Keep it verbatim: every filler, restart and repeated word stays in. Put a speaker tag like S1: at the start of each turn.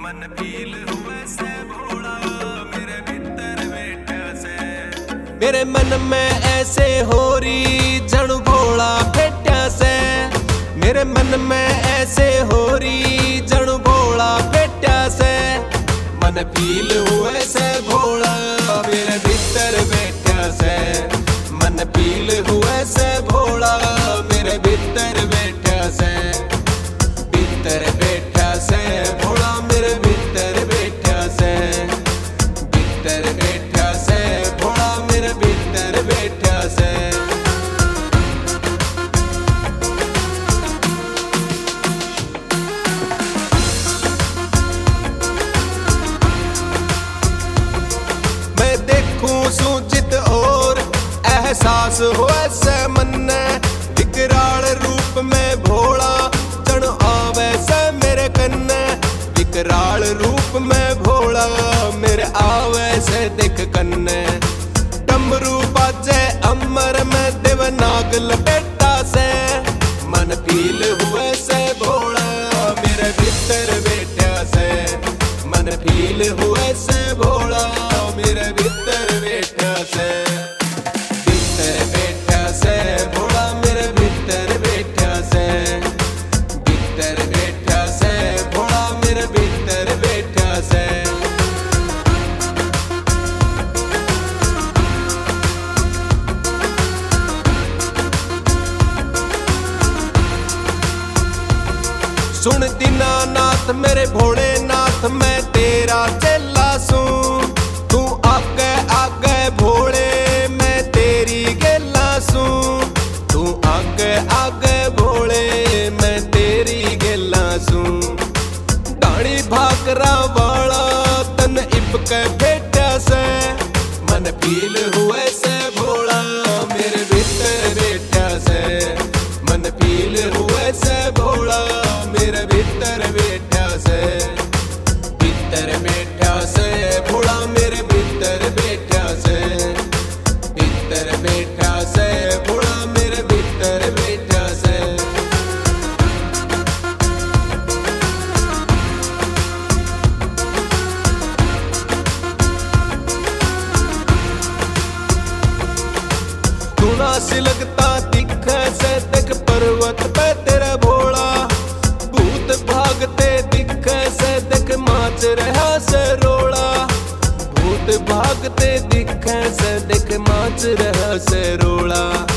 S1: मन फील हुए से भोला मेरे भीतर बैठा से।
S2: मेरे मन में ऐसे हो रही जणु भोला बैठा से। मेरे मन में ऐसे हो रही जणु भोला बैठा से। मन फील हुए से भोला मेरे भीतर बैठा से। मन फील हुए से भोला मेरे भीतर बैठा से। भीतर बैठा से भोला मेरे भीतर बैठा से। भीतर बैठा से भोला मेरे भीतर बैठा से। मैं देखूं सूचित और एहसास हो ऐसे मन ने। विकराल रूप में भोला जण आवे से मेरे कन्ने। विकराल रूप में भोला मेरे आवे से दिख कन्ने। डमरू बाजे अमर में देवनाग लपेटा से। मन फील हुए से भोला मेरे भीतर बैठा से। मन फील हुए से भोला मेरे भीतर बैठा से। भीतर बैठा से भोला मेरे भीतर बैठा से। भीतर बैठा से भोला मेरे भीतर बैठा से। सुन दीनानाथ मेरे भोलेनाथ मैं तेरा चेला सूं। तू आगे आगे भोले मैं तेरी गेला सूं। तू आगे आगे भोले मैं तेरी गेला सूं। डाणी भाकरा वाला तन इबके भेटा से। मन फील हुए से भोला मेरे भीतर बैठा से। मन फील हुए से भोला मेरे भीतर बैठा से। भीतर बैठा से भोला मेरे भीतर बैठा से। भीतर बैठा से भोला मेरे भीतर बैठा से। तू ना सिलकता दिखे से देख पर्वत पे तेरा भोला। भूत भागते दिखे से देख माच रहा से रोड़ा। भूत भागते दिखे से देख माच रहा से रोड़ा।